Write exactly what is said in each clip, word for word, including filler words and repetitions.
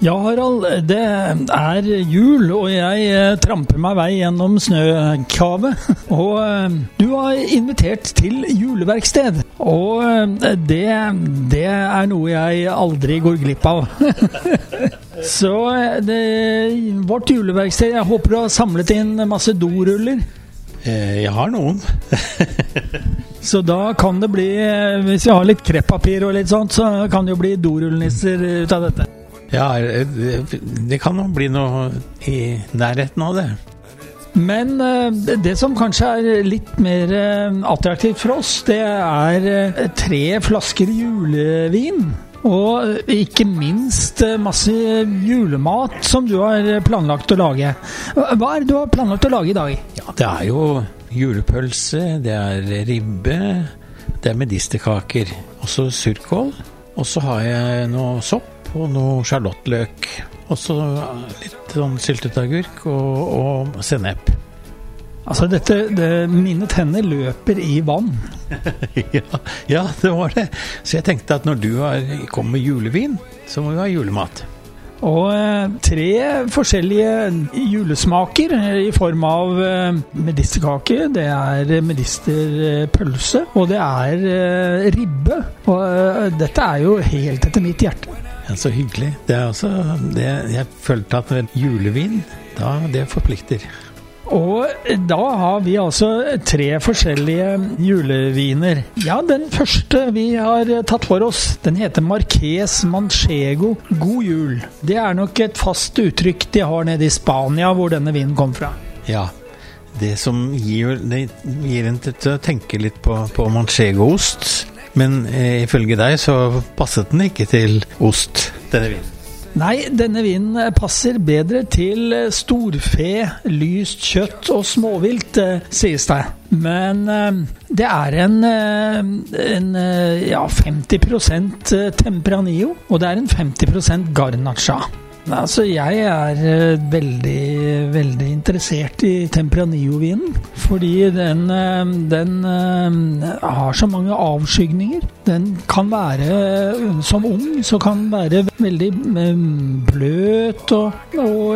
Ja, Harald, det er jul, og jeg tramper meg vei gjennom snøkavet. Og du har invitert til juleverksted, og det, det er noe jeg aldri går glipp av. Så det, vårt juleverksted, jeg håper du har samlet inn masse doruller. Jeg har noen. Så da kan det bli, hvis vi har litt kreppapir og litt sånt, så kan det jo bli dorullnisser ut av dette. Ja, det kan jo bli noe i nærheten av det. Men det som kanskje er litt mer attraktivt for oss, det er tre flasker julevin. Og ikke minst masse julemat som du har planlagt å lage. Hva er det du har planlagt å lage i dag? Ja, det er jo julepølse, det er ribbe, det er medisterkaker, også surkål. Og så har jeg noe sopp og noe charlotteløk, og så litt sånn syltet agurk og, og sennep. Altså dette, det, mine tenner løper i vann. ja, ja, det var det. Så jeg tenkte at når du har, kom med julevin, så må vi ha julemat. Og tre forskjellige julesmaker i form av medisterkake, det er medisterpølse, og det er ribbe. Og dette er jo helt etter mitt hjerte. Ja, så hyggelig. Det er også, det, jeg følte at julevin, da det forplikter. Og da har vi altså tre forskjellige juleviner. Ja, den første vi har tatt for oss, den heter Marqués Manchego God Jul. Det er nok et fast uttrykk de har nede i Spania, hvor denne vinen kom fra. Ja, det som gir, det gir en til å tenke litt på, på manchego-ost, men eh, ifølge deg så passet den ikke til ost, denne vinen. Nei, denne vinen passer bedre til storfe, lyst kjøtt og småvilt, sies det. Men det er en, en ja, femti prosent Tempranillo, og det er en femti prosent Garnacha. Altså, jeg er veldig, veldig interessert i Tempranillo-vinen, fordi den, den har så mange avskygninger. Den kan være, som ung, så kan den være veldig bløt og,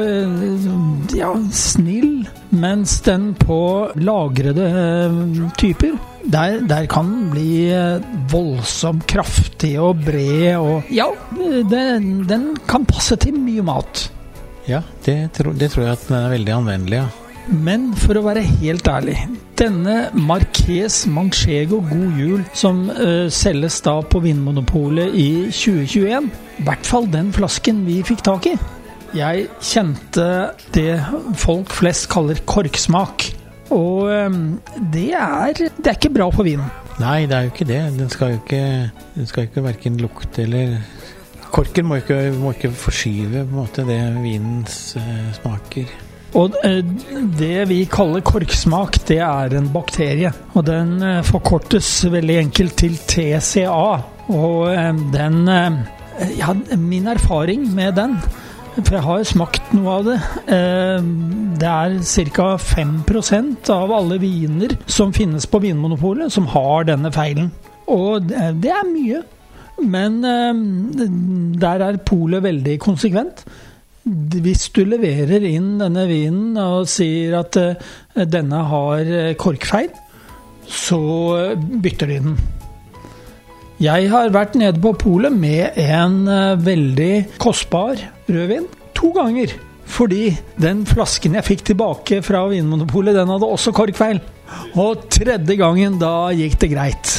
og ja, snill, mens den på lagrede typer, Der, der kan den bli voldsomt kraftig og bred, og ja, den, den kan passe til mye mat. Ja, det, tro, det tror jeg at den er veldig anvendelig, ja. Men for å være helt ærlig, denne Marqués Manchego God Jul, som uh, selges da på Vinmonopolet i tjue tjueen, i hvert fall den flasken vi fikk tak i, jeg kjente det folk flest kaller korksmak. Og det er, det er ikke bra for vinen. Nei, det er jo ikke det. Den skal jo ikke, den skal ikke hverken lukte eller... Korken må ikke, må ikke forskyve på en måte det vinens uh, smaker. Og det vi kaller korksmak, det er en bakterie. Og den forkortes veldig enkelt til T C A. Og den, ja, min erfaring med den, for jeg har smakt noe av det, det er ca. fem prosent av alle viner som finnes på Vinmonopolet som har denne feilen. Og det er mye, men der er polet veldig konsekvent. Hvis du leverer inn denne vinen og sier at denne har korkfeil, så bytter de den. Jeg har vært nede på polet med en veldig kostbar rødvin to ganger, fordi den flasken jeg fikk tilbake fra Vinmonopolet, den hadde også korkfeil. Og tredje gangen, da gikk det greit.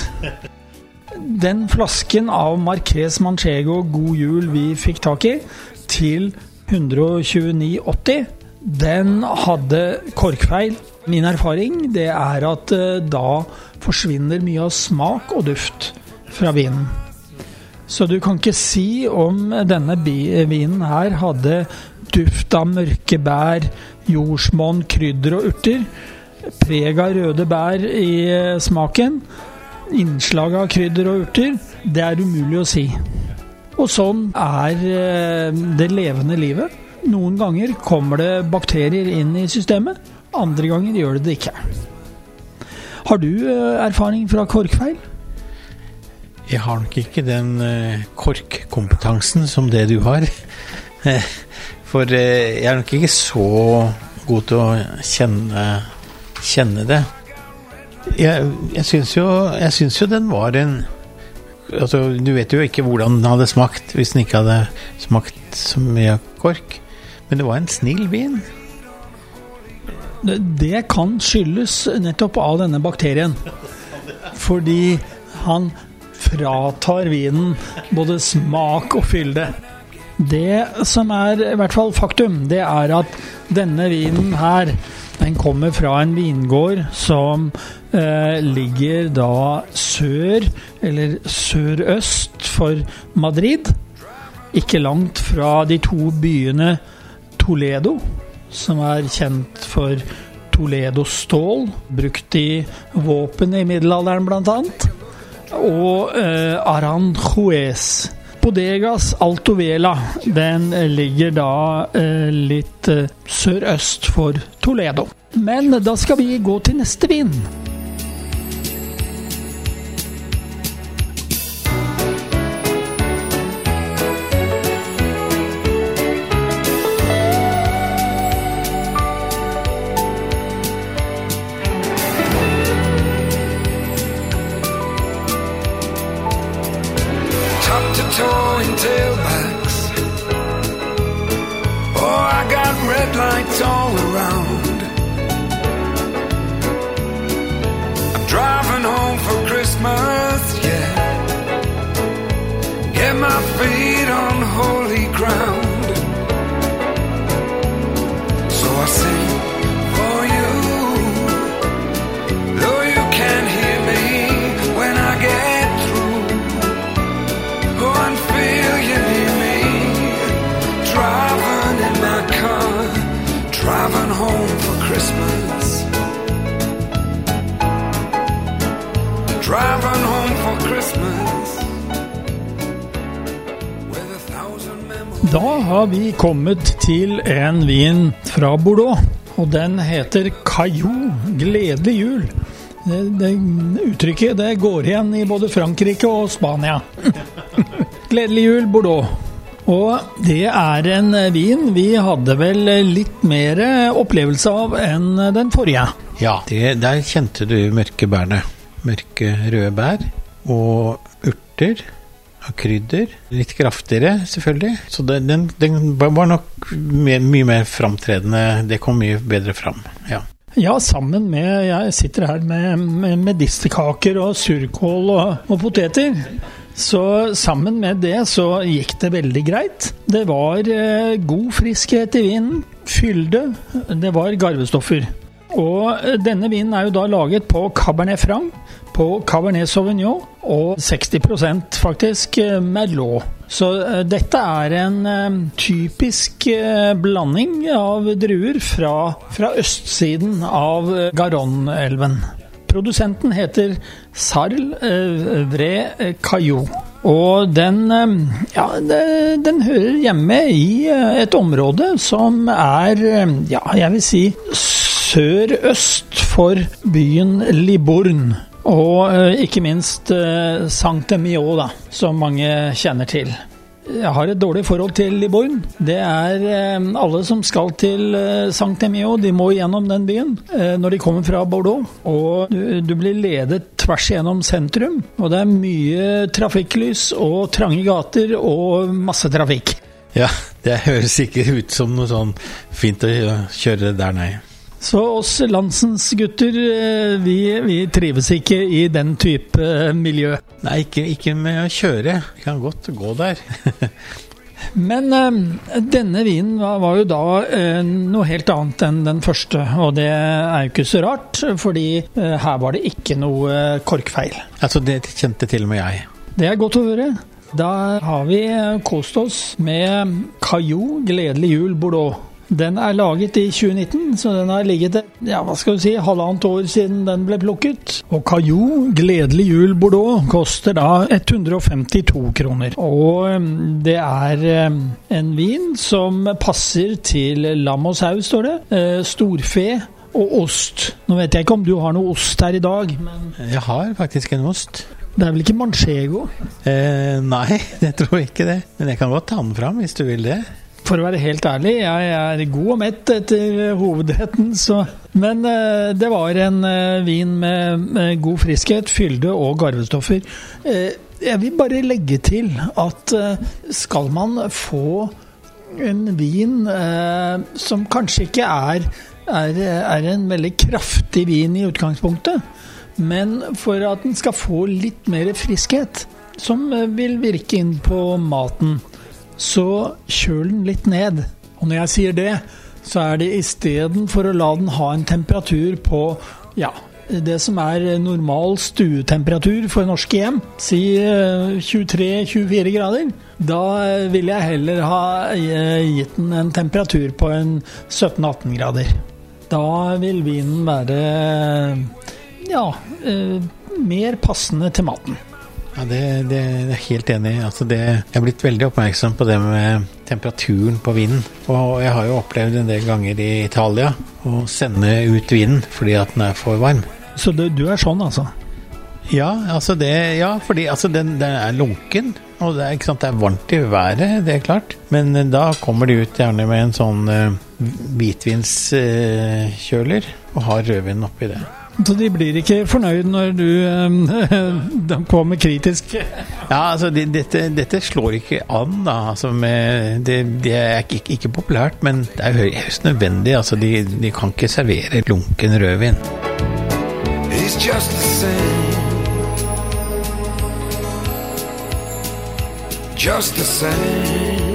Den flasken av Marqués Manchego God Jul vi fikk tak i, til hundre tjueni åtti, den hadde korkfeil. Min erfaring, det er at da forsvinner mye av smak og duft fra vinen. Så du kan ikke si om denne vinen her hadde duft av mørke bær, jordsmonn, krydder og urter, preg av røde bær i smaken, innslag av krydder og urter. Det er umulig å si. Og sånn er det levende livet. Noen ganger kommer det bakterier inn i systemet, andre ganger gjør det det ikke. Har du erfaring fra korkfeil? Jeg har nok ikke den uh, korkkompetansen som det du har. For jeg er nok ikke så god til å kjenne, kjenne det. Jeg, jeg synes jo, jeg synes jo den var en, altså du vet jo ikke hvordan den hadde smakt hvis den ikke hadde smakt så mye kork, men det var en snill vin. Det kan skyldes nettopp av denne bakterien, fordi han fratar vinen både smak og fylde. Det som er i hvert fall faktum, det er at denne vinen her, den kommer fra en vingård som eh, ligger da sør, eller sørøst for Madrid, ikke langt fra de to byene Toledo, som er kjent for Toledo-stål, brukt i våpen i middelalderen blant annet, og eh, Aranjuez. Bodegas Alto Vela, den ligger da eh, litt eh, sørøst for Toledo. Men da skal vi gå til neste vin. Towing tailbacks. Oh, I got red lights all around. I'm driving home for Christmas, yeah. Get my feet on holy ground. So I sing for you, though you can't hear me when I get through. Go and feel you near me, driving in my car, driving home for Christmas, driving home for Christmas, with a thousand memories. Da har vi kommet til en vin fra Bordeaux, og den heter Caillou, gledelig jul. Det, det uttrykket det går igjen i både Frankrike og Spania. Gledelig jul, Bordeaux. Og det er en vin vi hadde vel litt mer opplevelse av enn den forrige. Ja, det, der kjente du mørke bærene. Mørke røde bær og urter og krydder. Litt kraftigere, selvfølgelig. Så den, den, den var nok mye, mye mer framtredende. Det kom mye bedre fram, ja. Ja, sammen med, jeg sitter her med, med, med distekaker og surkål og, og poteter. Så sammen med det så gikk det veldig greit. Det var eh, god friskhet i vinen, fylde, det var garvestoffer. Og eh, denne vinen er jo da laget på Cabernet Franc, på Cabernet Sauvignon og seksti prosent faktisk eh, Merlot. Så eh, dette er en eh, typisk eh, blanding av druer fra, fra østsiden av eh, Garonne-elven. Produsenten heter Sarl eh, Vre Caillou, og den, eh, ja, den hører hjemme i eh, et område som er, eh, ja, jeg vil si, sørøst for byen Libourne, og eh, ikke minst eh, Saint-Emilion, da, som mange kjenner til. Jeg har et dårlig forhold til Libourne. Det er eh, alle som skal til eh, Saint-Emilion, de må gjennom den byen eh, når de kommer fra Bordeaux. Og du, du blir ledet tvers gjennom sentrum, og det er mye trafikklys og trange gater og masse trafikk. Ja, det høres ikke ut som noe sånn fint å kjøre der, nei. Så oss landsens gutter, vi, vi trives ikke i den type miljø. Nei, ikke, ikke med å kjøre. Vi kan godt gå der. Men eh, denne vinen var, var jo da eh, noe helt annet enn den første, og det er jo ikke så rart, fordi eh, her var det ikke noe korkfeil. Altså, det kjente til og med jeg. Det er godt å høre. Da har vi kost oss med Caillou, gledelig jul, Bordeaux. Den er laget i tjue nitten, så den har ligget, ja, hva skal du si, halvannet år siden den ble plukket. Og Caillou, gledelig jul Bordeaux, koster da hundre og femtito kroner. Og det er en vin som passer til lam og sau, står det. Storfe og ost. Nå vet jeg ikke om du har noe ost her i dag, men... Jeg har faktisk en ost. Det er vel ikke manchego? Eh, nei, jeg tror ikke det. Men jeg kan godt ta den fram hvis du vil det. For å være helt ærlig, jeg er god og mett etter hovedretten, så... Men eh, det var en eh, vin med, med god friskhet, fylde og garvestoffer. Eh, jeg vil bare legge til at eh, skal man få en vin eh, som kanskje ikke er, er, er en veldig kraftig vin i utgangspunktet, men for at den skal få litt mer friskhet, som eh, vil virke inn på maten, så kjøl den litt ned. Og når jeg sier det, så er det i stedet for å la den ha en temperatur på, ja, det som er normal stuetemperatur for norske hjem, si tjuetre til tjuefire grader, da vil jeg heller ha gitt den en temperatur på en sytten til atten grader. Da vil vinen være, ja, mer passende til maten. Ja, det, det, det er helt enig. Altså det, jeg har blitt veldig oppmerksom på det med temperaturen på vinen. Og jeg har jo opplevd en del ganger i Italia å sende ut vinen fordi at den er for varm. Så det, du er sånn, altså? Ja, altså det, ja fordi altså den, den er lunken, og det er, ikke sant, det er varmt i været, det er klart. Men da kommer de ut gjerne med en sånn uh, hvitvinskjøler uh, og har rødvin oppi det. Så de blir ikke fornøyd når du øh, kommer kritisk? Ja, altså det, dette, dette slår ikke an da, altså med, det, det er ikke, ikke populært, men det er høyst nødvendig, altså de, de kan ikke servere lunken rødvin. He's just the same, just the same.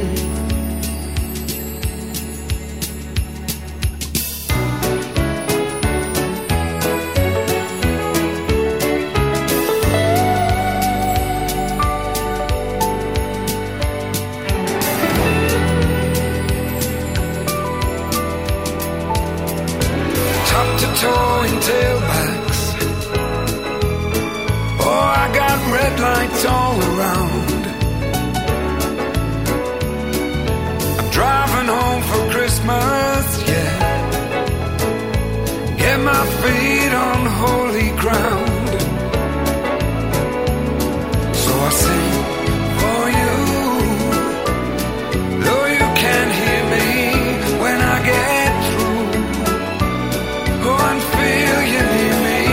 Towing tailbacks. Oh, I got red lights all around. I'm driving home for Christmas, yeah. Get my feet on holy ground. So I sing for you, though you can't hear me when I get through. Go and feel you near me,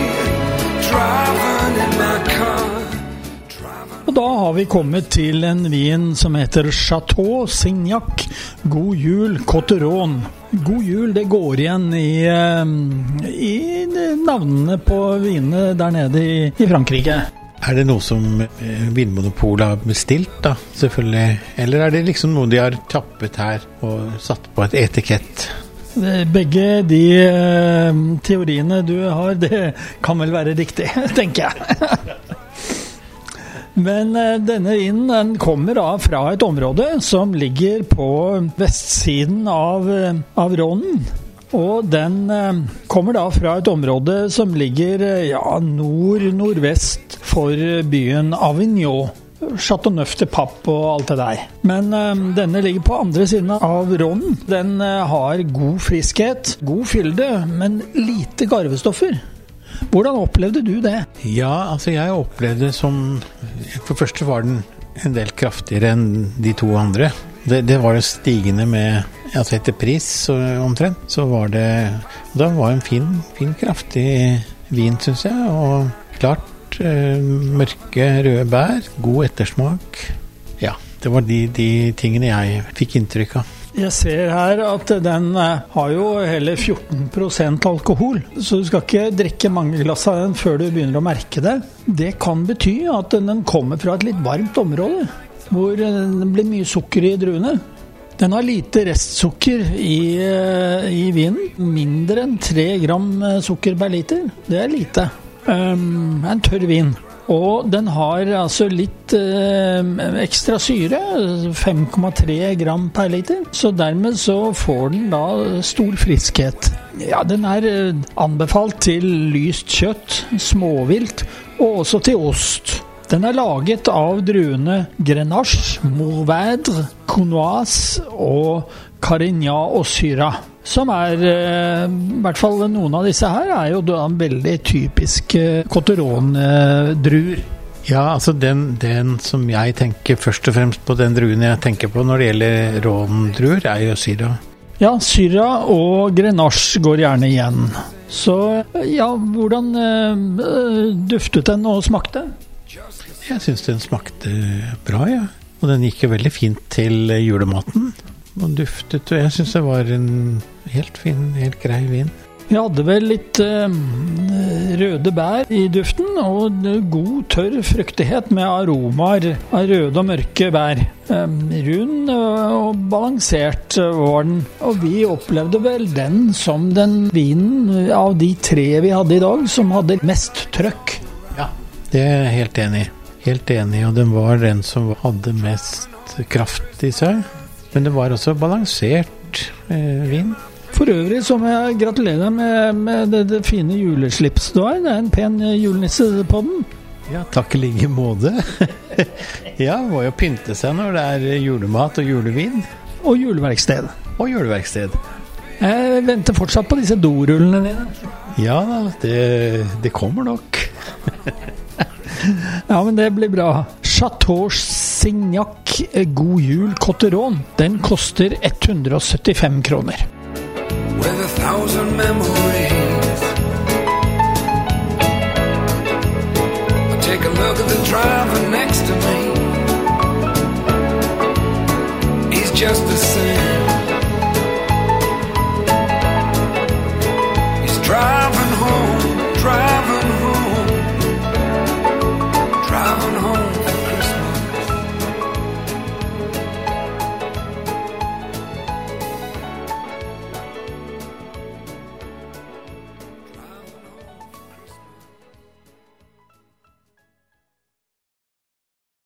driving in my car. Og da har vi kommet til en vin som heter Chateau Signac God Jul Cotteron. God Jul, det går igjen i, i navnene på vinene der nede i, i Frankrike. Er det noe som Vinmonopolet har bestilt da, selvfølgelig? Eller er det liksom noe de har tappet her og satt på et etikett? Begge de uh, teoriene du har, det kan vel være riktig, tenker jeg. Men uh, denne vinen, den kommer da fra et område som ligger på vestsiden av, uh, av Rhonen. Og den uh, kommer da fra et område som ligger uh, ja, nord-nordvest for byen Avignon. Châteauneuf-du-Pape og alt det der. Men øh, denne ligger på andre siden av Rhonen. Den øh, har god friskhet, god fylde, men lite garvestoffer. Hvordan opplevde du det? Ja, altså jeg opplevde som... For det første var den en del kraftigere enn de to andre. Det, det var jo stigende med... Altså etter pris så, omtrent, så var det... Da var en fin, fin kraftig vin, synes jeg, og klart mørke røde bær, god ettersmak. Ja, det var de, de tingene jeg fikk inntrykk av. Jeg ser her at den har jo hele fjorten prosent alkohol, så du skal ikke drikke mange glass av den før du begynner å merke det. Det kan bety at den kommer fra et litt varmt område, hvor det blir mye sukker i druene. Den har lite restsukker i, i vinen, mindre enn tre gram sukker per liter. Det er lite. Um, en tørr vin. Og den har altså litt uh, ekstra syre, fem komma tre gram per liter. Så dermed så får den da stor friskhet. Ja, den er uh, anbefalt til lyst kjøtt, småvilt og også til ost. Den er laget av druene Grenache, Mourvèdre, Counoise og Carignan og Syrah. Som er, i hvert fall noen av disse her, er jo da veldig typiske Cotteron-druer. Ja, altså den, den som jeg tenker først og fremst på, den druen jeg tenker på når det gjelder råndruer, er jo Syrah. Ja, Syrah og Grenache går gjerne igjen. Så ja, hvordan øh, duftet den og smakte? Jeg synes den smakte bra, ja. Og den gikk jo veldig fint til julematen. Og duftet, og jeg synes det var en helt fin, helt grei vin. Vi hadde vel litt øh, røde bær i duften, og god tørr fruktighet med aromaer av røde og mørke bær. Um, rund og balansert var den, og vi opplevde vel den som den vinen av de tre vi hadde i dag, som hadde mest trøkk. Ja, det er jeg helt enig i. Helt enig, og den var den som hadde mest kraft i seg. Men det var også balansert eh, vin. For øvrig så må jeg gratulere deg med, med det, det fine juleslips du har. Det er en pen julenisse på den. Ja, takk i like måte. Ja, må jo pynte seg når det er julemat og julevin. Og juleverksted. Og juleverksted. Jeg venter fortsatt på disse dorullene dine. Ja da, det, det kommer nok. Ja, men det blir bra. Chateau Signac God Jul Cotteron. Den koster ett hundre og syttifem kroner. With a thousand memories